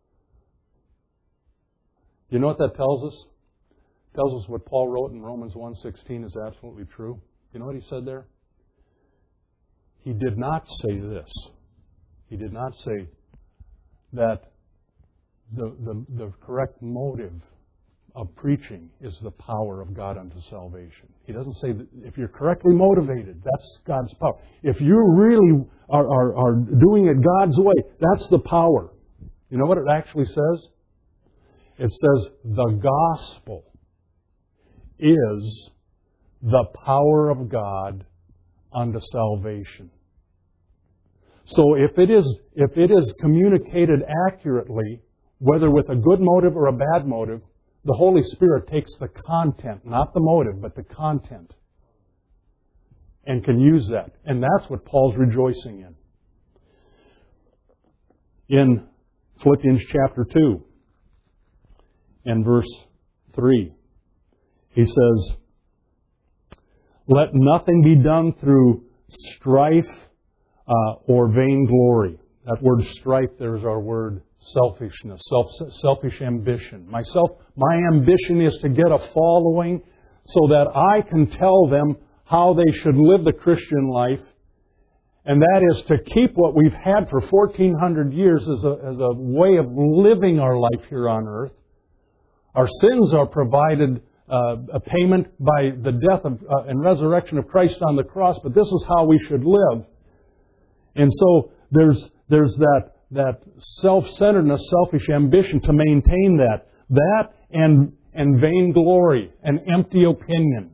You know what that tells us? It tells us what Paul wrote in Romans one sixteen is absolutely true. You know what he said there? He did not say this. He did not say that the, the, the correct motive of preaching is the power of God unto salvation. He doesn't say that if you're correctly motivated, that's God's power. If you really are, are, are doing it God's way, that's the power. You know what it actually says? It says the gospel is the power of God unto salvation. So if it is if it is communicated accurately, whether with a good motive or a bad motive, the Holy Spirit takes the content, not the motive, but the content, and can use that. And that's what Paul's rejoicing in. In Philippians chapter two and verse three, he says, let nothing be done through strife uh, or vainglory. That word strife, there's our word selfishness, self, selfish ambition. Myself, my ambition is to get a following so that I can tell them how they should live the Christian life. And that is to keep what we've had for fourteen hundred years as a, as a way of living our life here on earth. Our sins are provided uh, a payment by the death of, uh, and resurrection of Christ on the cross, but this is how we should live. And so there's there's that that self-centeredness, selfish ambition to maintain that. That and, and vainglory, an empty opinion.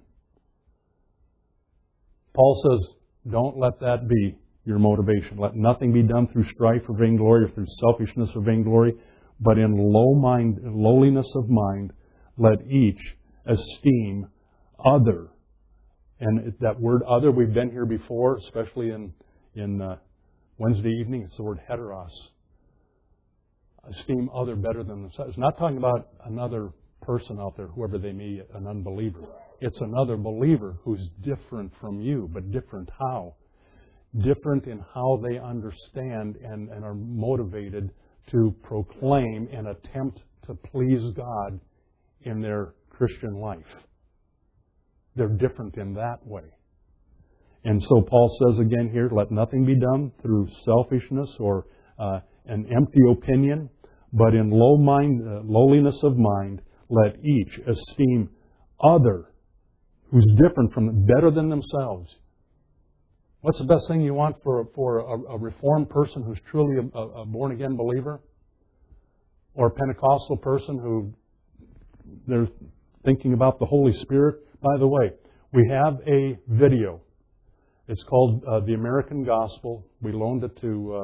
Paul says, don't let that be your motivation. Let nothing be done through strife or vainglory or through selfishness or vainglory, but in low mind, lowliness of mind, let each esteem other. And that word other, we've been here before, especially in, in uh, Wednesday evening, it's the word heteros. Esteem other better than themselves. It's not talking about another person out there, whoever they may be, an unbeliever. It's another believer who's different from you, but different how? Different in how they understand and, and are motivated to proclaim and attempt to please God in their Christian life. They're different in that way. And so Paul says again here, let nothing be done through selfishness or uh, an empty opinion, but in low mind, uh, lowliness of mind, let each esteem other who's different from them, better than themselves. What's the best thing you want for, for a, a reformed person who's truly a, a born-again believer? Or a Pentecostal person who they're thinking about the Holy Spirit? By the way, we have a video. It's called uh, The American Gospel. We loaned it to uh,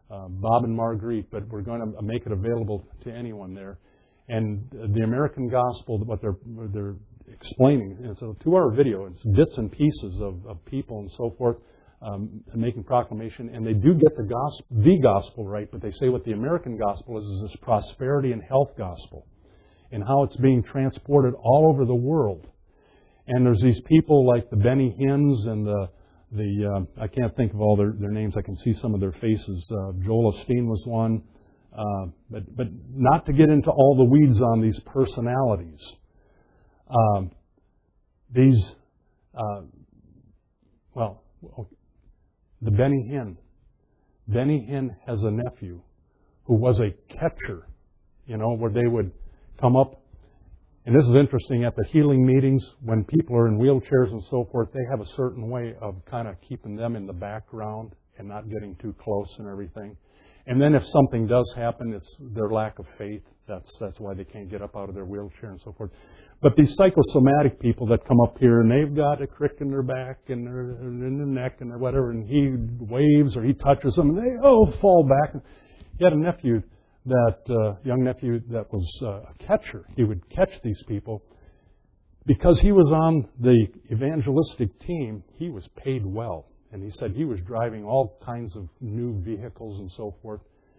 uh, Bob and Marguerite, but we're going to make it available to anyone there. And the American Gospel, what they're they're explaining, it's a two-hour video. It's bits and pieces of, of people and so forth um, making proclamation, and they do get the gospel, the gospel right, but they say what the American gospel is is this prosperity and health gospel, and how it's being transported all over the world. And there's these people like the Benny Hinn's and the the uh, I can't think of all their, their names. I can see some of their faces. Uh, Joel Osteen was one. Uh, but, but not to get into all the weeds on these personalities. Um, these, uh, well, the Benny Hinn. Benny Hinn has a nephew who was a catcher, you know, where they would come up. And this is interesting, at the healing meetings, when people are in wheelchairs and so forth, they have a certain way of kind of keeping them in the background and not getting too close and everything. And then if something does happen, it's their lack of faith. That's that's why they can't get up out of their wheelchair and so forth. But these psychosomatic people that come up here and they've got a crick in their back and their, in their neck and whatever, and he waves or he touches them and they oh fall back. He had a nephew, that uh, young nephew that was uh, a catcher. He would catch these people. Because he was on the evangelistic team, he was paid well. And he said he was driving all kinds of new vehicles and so forth.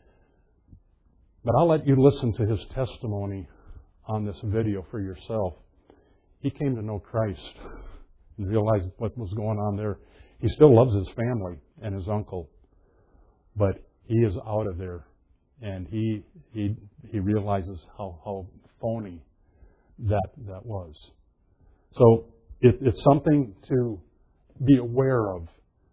But I'll let you listen to his testimony on this video for yourself. He came to know Christ and realized what was going on there. He still loves his family and his uncle, but he is out of there. And he he he realizes how, how phony that that was. So it, it's something to be aware of.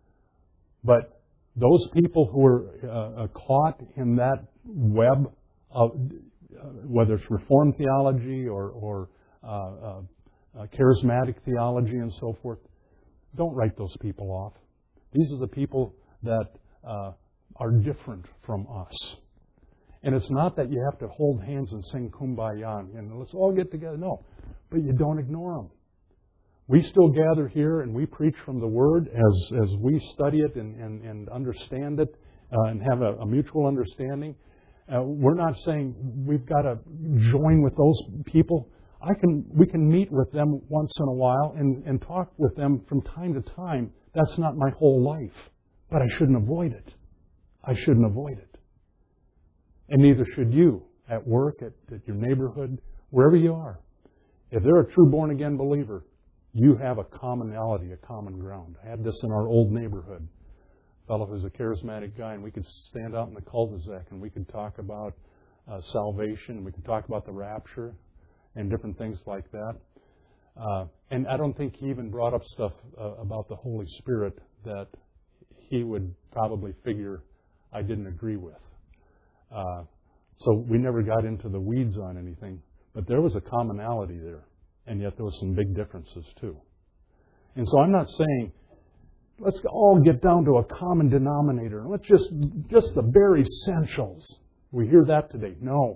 But those people who are uh, caught in that web of uh, whether it's Reformed theology or, or uh, uh, uh, charismatic theology and so forth, don't write those people off. These are the people that uh, are different from us. And it's not that you have to hold hands and sing Kumbaya and let's all get together. No, but you don't ignore them. We still gather here and we preach from the Word as, as we study it and, and, and understand it uh, and have a, a mutual understanding. Uh, we're not saying we've got to join with those people. I can we can meet with them once in a while and, and talk with them from time to time. That's not my whole life. But I shouldn't avoid it. I shouldn't avoid it. And neither should you at work, at, at your neighborhood, wherever you are. If they're a true born-again believer, you have a commonality, a common ground. I had this in our old neighborhood. A fellow who's a charismatic guy, and we could stand out in the cul-de-sac and we could talk about uh, salvation, we could talk about the rapture and different things like that. Uh, and I don't think he even brought up stuff uh, about the Holy Spirit that he would probably figure I didn't agree with. Uh, so we never got into the weeds on anything, but there was a commonality there. And yet there were some big differences too. And so I'm not saying, let's all get down to a common denominator. Let's just, just the bare essentials. We hear that today. No.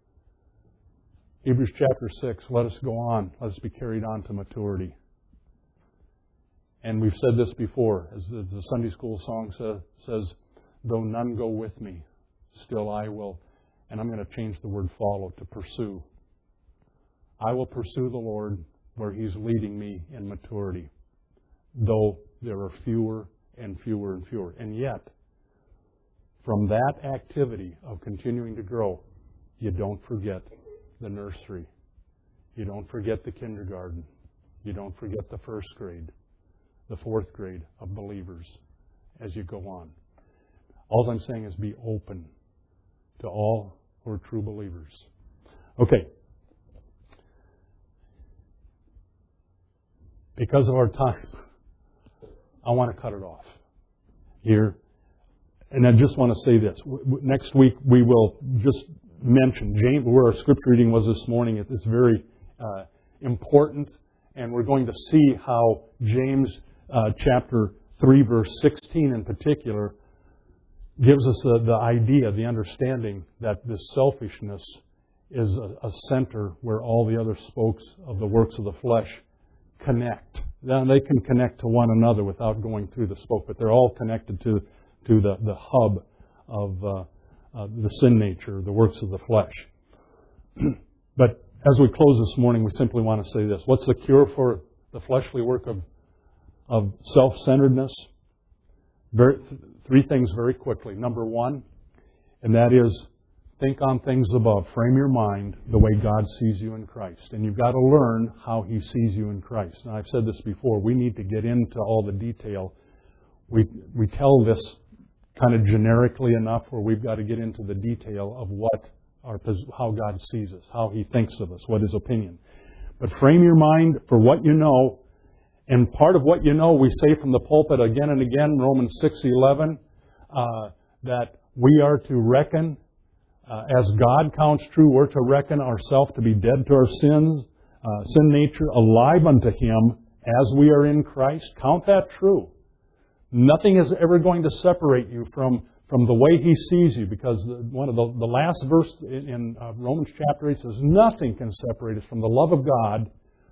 Hebrews chapter six, let us go on. Let us be carried on to maturity. And we've said this before, as the, the Sunday school song sa- says, though none go with me, still I will. And I'm going to change the word follow to pursue. I will pursue the Lord where He's leading me in maturity, though there are fewer and fewer and fewer. And yet, from that activity of continuing to grow, you don't forget the nursery. You don't forget the kindergarten. You don't forget the first grade, the fourth grade of believers as you go on. All I'm saying is be open to all who are true believers. Okay. Because of our time, I want to cut it off here. And I just want to say this. Next week, we will just mention James, where our scripture reading was this morning. It's very uh, important. And we're going to see how James uh, chapter three, verse sixteen in particular, gives us the, the idea, the understanding that this selfishness is a, a center where all the other spokes of the works of the flesh connect. Now, they can connect to one another without going through the spoke, but they're all connected to, to the, the hub of uh, uh, the sin nature, the works of the flesh. But as we close this morning, we simply want to say this. What's the cure for the fleshly work of, of self-centeredness? Very, th- three things very quickly. Number one, and that is think on things above. Frame your mind the way God sees you in Christ. And you've got to learn how He sees you in Christ. Now, I've said this before. We need to get into all the detail. We we tell this kind of generically enough where we've got to get into the detail of what our, how God sees us, how He thinks of us, what His opinion. But frame your mind for what you know. And part of what you know, we say from the pulpit again and again, Romans six eleven, uh, that we are to reckon, uh, as God counts true, we're to reckon ourselves to be dead to our sins, uh, sin nature, alive unto Him as we are in Christ. Count that true. Nothing is ever going to separate you from, from the way He sees you, because the, one of the, the last verse in, in uh, Romans chapter eight says, nothing can separate us from the love of God,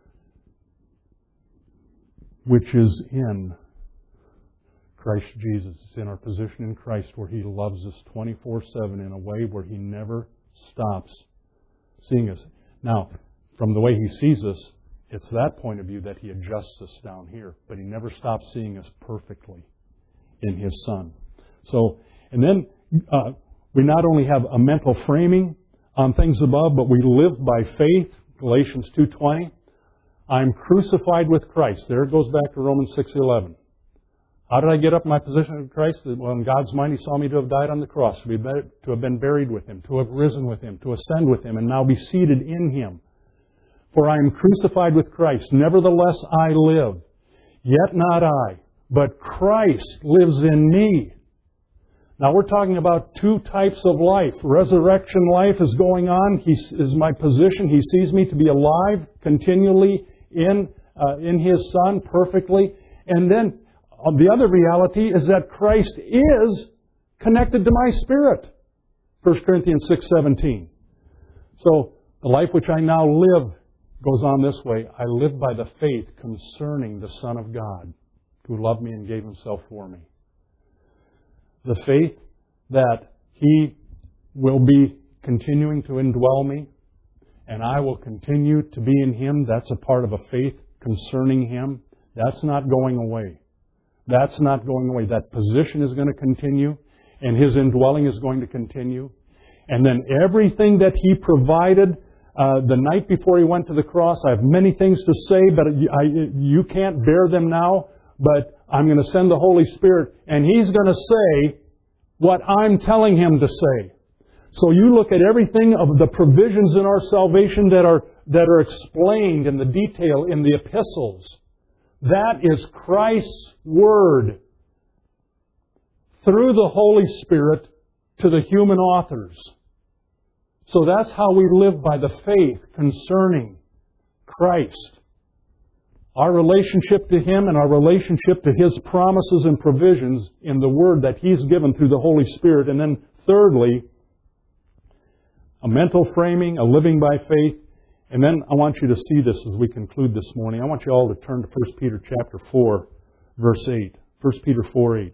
which is in Christ Jesus. It's in our position in Christ where He loves us twenty-four seven in a way where He never stops seeing us. Now, from the way He sees us, it's that point of view that He adjusts us down here. But He never stops seeing us perfectly in His Son. So, and then uh, we not only have a mental framing on things above, but we live by faith. Galatians two twenty. I'm crucified with Christ. There it goes back to Romans six eleven. How did I get up in my position in Christ? Well, in God's mind, He saw me to have died on the cross, to, be buried, to have been buried with Him, to have risen with Him, to ascend with Him, and now be seated in Him. For I am crucified with Christ. Nevertheless I live. Yet not I, but Christ lives in me. Now we're talking about two types of life. Resurrection life is going on. He is my position. He sees me to be alive continually in uh, in His Son perfectly. And then uh, the other reality is that Christ is connected to my spirit. First Corinthians six seventeen. So the life which I now live goes on this way. I live by the faith concerning the Son of God, who loved me and gave Himself for me. The faith that He will be continuing to indwell me, and I will continue to be in Him. That's a part of a faith concerning Him. That's not going away. That's not going away. That position is going to continue, and His indwelling is going to continue. And then everything that He provided uh, the night before He went to the cross, I have many things to say, but I, you can't bear them now. But I'm going to send the Holy Spirit, and He's going to say what I'm telling Him to say. So you look at everything of the provisions in our salvation that are that are explained in the detail in the epistles. That is Christ's Word through the Holy Spirit to the human authors. So that's how we live, by the faith concerning Christ. Our relationship to Him and our relationship to His promises and provisions in the Word that He's given through the Holy Spirit. And then thirdly, a mental framing, a living by faith. And then I want you to see this as we conclude this morning. I want you all to turn to First Peter chapter four, verse eight. First Peter four eight.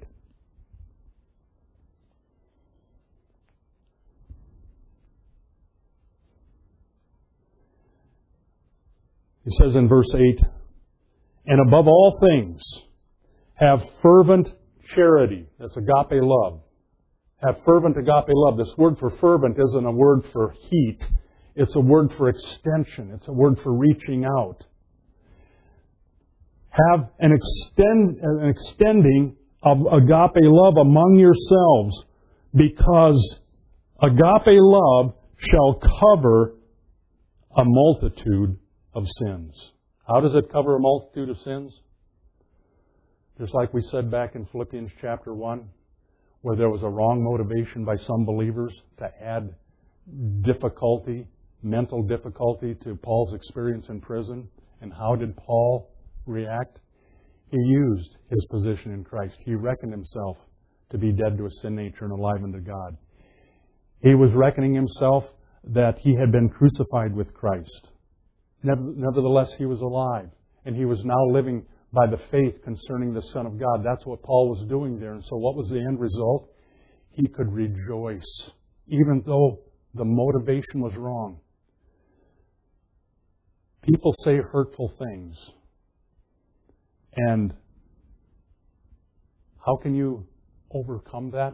It says in verse eight, and above all things, have fervent charity. That's agape love. Have fervent agape love. This word for fervent isn't a word for heat. It's a word for extension. It's a word for reaching out. Have an, extend, an extending of agape love among yourselves, because agape love shall cover a multitude of sins. How does it cover a multitude of sins? Just like we said back in Philippians chapter one, where there was a wrong motivation by some believers to add difficulty, mental difficulty to Paul's experience in prison. And how did Paul react? He used his position in Christ. He reckoned himself to be dead to a sin nature and alive unto God. He was reckoning himself that he had been crucified with Christ. Nevertheless, he was alive, and he was now living by the faith concerning the Son of God. That's what Paul was doing there. And so what was the end result? he could rejoice, even though the motivation was wrong. People say hurtful things. And how can you overcome that?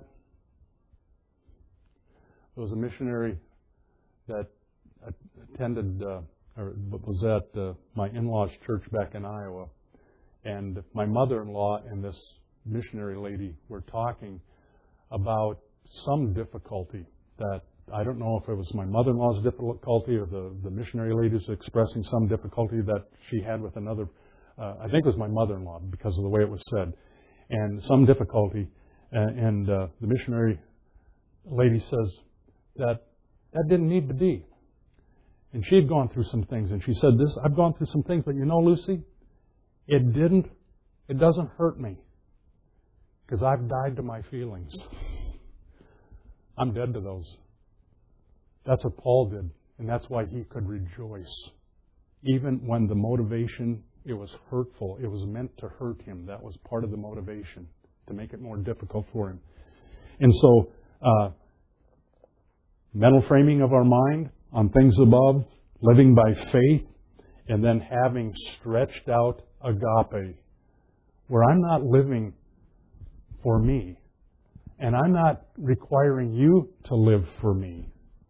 There was a missionary that attended, uh, or was at uh, my in-laws' church back in Iowa. And my mother-in-law and this missionary lady were talking about some difficulty that, I don't know if it was my mother-in-law's difficulty or the, the missionary lady was expressing some difficulty that she had with another, uh, I think it was my mother-in-law because of the way it was said, and some difficulty. And, and uh, the missionary lady says that that didn't need to be. And she had gone through some things, and she said, "This, I've gone through some things, but you know, Lucy, it didn't, it doesn't hurt me because I've died to my feelings. I'm dead to those." That's what Paul did, and that's why he could rejoice. Even when the motivation, it was hurtful. It was meant to hurt him. That was part of the motivation, to make it more difficult for him. And so, uh, mental framing of our mind on things above, living by faith, and then having stretched out agape, where I'm not living for me, and I'm not requiring you to live for me.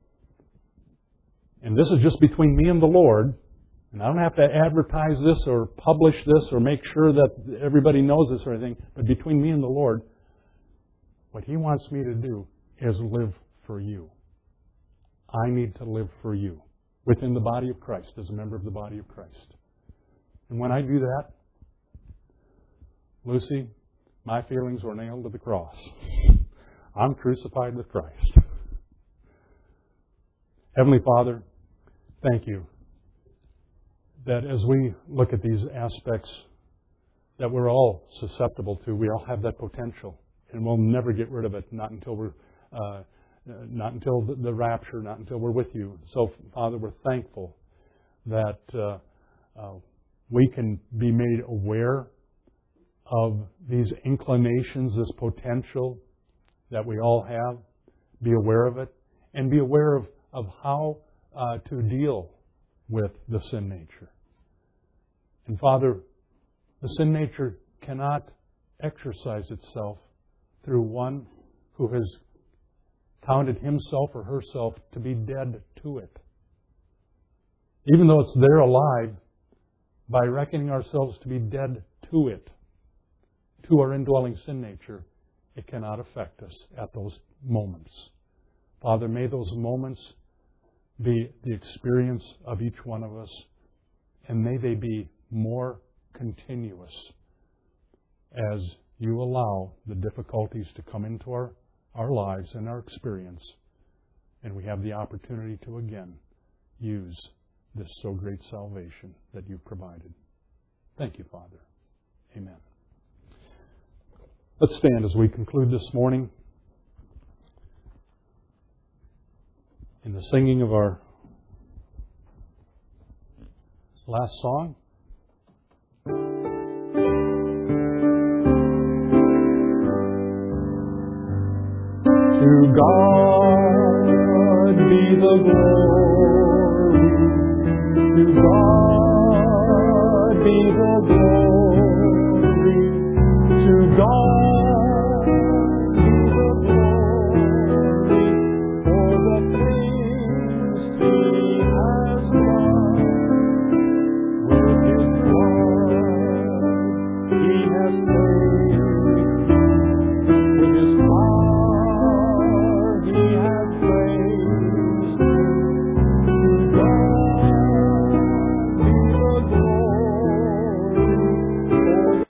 And this is just between me and the Lord, and I don't have to advertise this or publish this or make sure that everybody knows this or anything, but between me and the Lord, what He wants me to do is live for you. I need to live for you within the body of Christ, as a member of the body of Christ. And when I do that, Lucy, my feelings were nailed to the cross. I'm crucified with Christ. Heavenly Father, thank you that as we look at these aspects that we're all susceptible to, we all have that potential, and we'll never get rid of it, not until we're uh, not until the, the rapture, not until we're with you. So, Father, we're thankful that uh, uh, we can be made aware of these inclinations, this potential that we all have, be aware of it, and be aware of, of how uh, to deal with the sin nature. And Father, the sin nature cannot exercise itself through one who has counted himself or herself to be dead to it. Even though it's there alive, by reckoning ourselves to be dead to it, to our indwelling sin nature, it cannot affect us at those moments. Father, may those moments be the experience of each one of us, and may they be more continuous as you allow the difficulties to come into our, our lives and our experience, and we have the opportunity to again use this so great salvation that you've provided. Thank you, Father. Amen. Let's stand as we conclude this morning in the singing of our last song. To God be the glory, to God be the glory, to God be the glory for the things He has done. With His blood He has saved